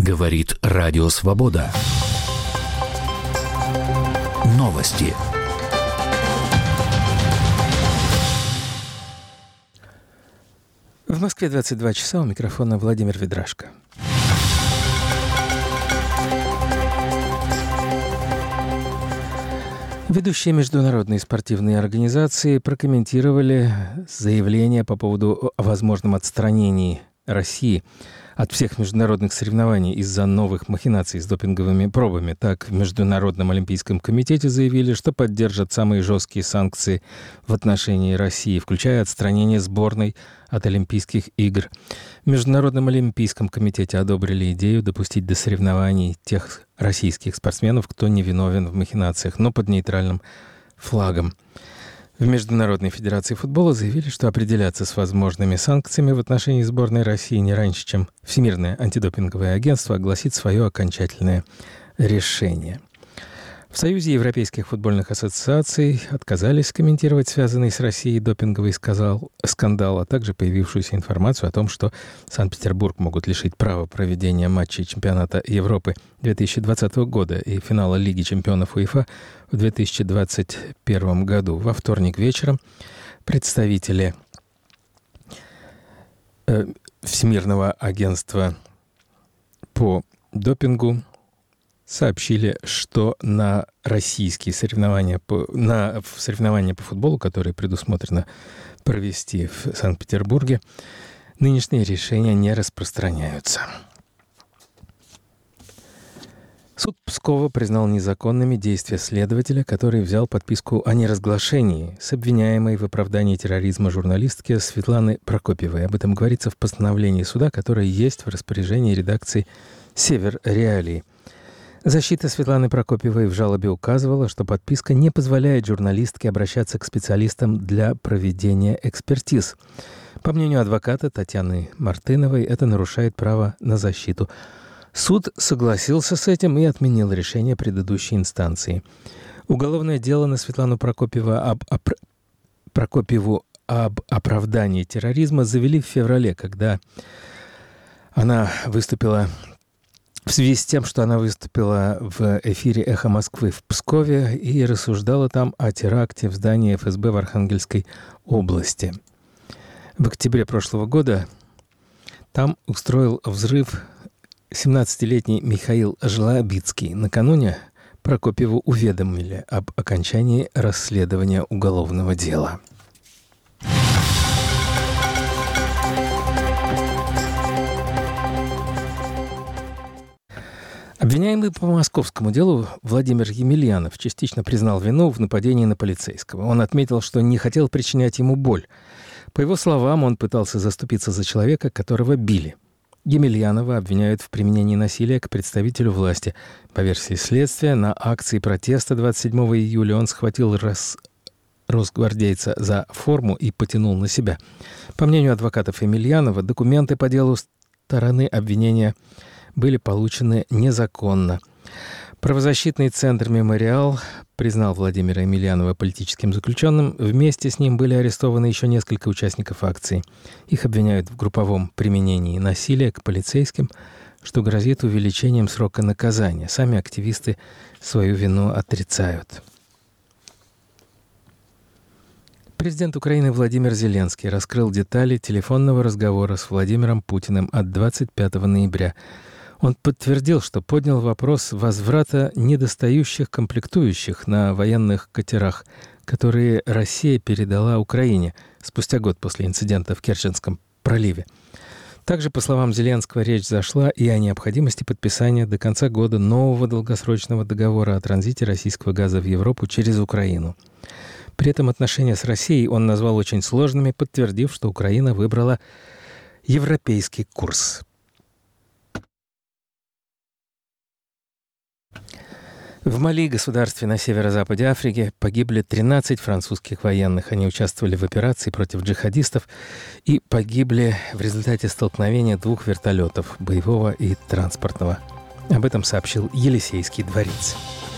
Говорит Радио Свобода. Новости. В Москве 22 часа, у микрофона Владимир Ведрашко. Ведущие международные спортивные организации прокомментировали заявление по поводу о возможном отстранении России от всех международных соревнований из-за новых махинаций с допинговыми пробами. Так, в Международном олимпийском комитете заявили, что поддержат самые жесткие санкции в отношении России, включая отстранение сборной от Олимпийских игр. В Международном олимпийском комитете одобрили идею допустить до соревнований тех российских спортсменов, кто не виновен в махинациях, но под нейтральным флагом. В Международной федерации футбола заявили, что определяться с возможными санкциями в отношении сборной России не раньше, чем Всемирное антидопинговое агентство огласит свое окончательное решение. В Союзе европейских футбольных ассоциаций отказались комментировать связанный с Россией допинговый скандал, а также появившуюся информацию о том, что Санкт-Петербург могут лишить права проведения матчей чемпионата Европы 2020 года и финала Лиги чемпионов УЕФА в 2021 году. Во вторник вечером представители Всемирного агентства по допингу сообщили, что на российские соревнования по футболу, которые предусмотрено провести в Санкт-Петербурге, нынешние решения не распространяются. Суд Пскова признал незаконными действия следователя, который взял подписку о неразглашении с обвиняемой в оправдании терроризма журналистки Светланы Прокопьевой. Об этом говорится в постановлении суда, которое есть в распоряжении редакции «Север Реалии». Защита Светланы Прокопьевой в жалобе указывала, что подписка не позволяет журналистке обращаться к специалистам для проведения экспертиз. По мнению адвоката Татьяны Мартыновой, это нарушает право на защиту. Суд согласился с этим и отменил решение предыдущей инстанции. Уголовное дело на Светлану Прокопьеву об оправдании терроризма завели в феврале, когда она выступила в связи с тем, что она выступила в эфире «Эхо Москвы» в Пскове и рассуждала там о теракте в здании ФСБ в Архангельской области. В октябре прошлого года там устроил взрыв 17-летний Михаил Жлобицкий. Накануне Прокопьеву уведомили об окончании расследования уголовного дела. Обвиняемый по московскому делу Владимир Емельянов частично признал вину в нападении на полицейского. Он отметил, что не хотел причинять ему боль. По его словам, он пытался заступиться за человека, которого били. Емельянова обвиняют в применении насилия к представителю власти. По версии следствия, на акции протеста 27 июля он схватил росгвардейца за форму и потянул на себя. По мнению адвокатов Емельянова, документы по делу стороны обвинения были получены незаконно. Правозащитный центр «Мемориал» признал Владимира Емельянова политическим заключенным. Вместе с ним были арестованы еще несколько участников акции. Их обвиняют в групповом применении насилия к полицейским, что грозит увеличением срока наказания. Сами активисты свою вину отрицают. Президент Украины Владимир Зеленский раскрыл детали телефонного разговора с Владимиром Путиным от 25 ноября. Он подтвердил, что поднял вопрос возврата недостающих комплектующих на военных катерах, которые Россия передала Украине спустя год после инцидента в Керченском проливе. Также, по словам Зеленского, речь зашла и о необходимости подписания до конца года нового долгосрочного договора о транзите российского газа в Европу через Украину. При этом отношения с Россией он назвал очень сложными, подтвердив, что Украина выбрала европейский курс. В Мали, государстве на северо-западе Африки, погибли 13 французских военных. Они участвовали в операции против джихадистов и погибли в результате столкновения двух вертолетов, боевого и транспортного. Об этом сообщил Елисейский дворец.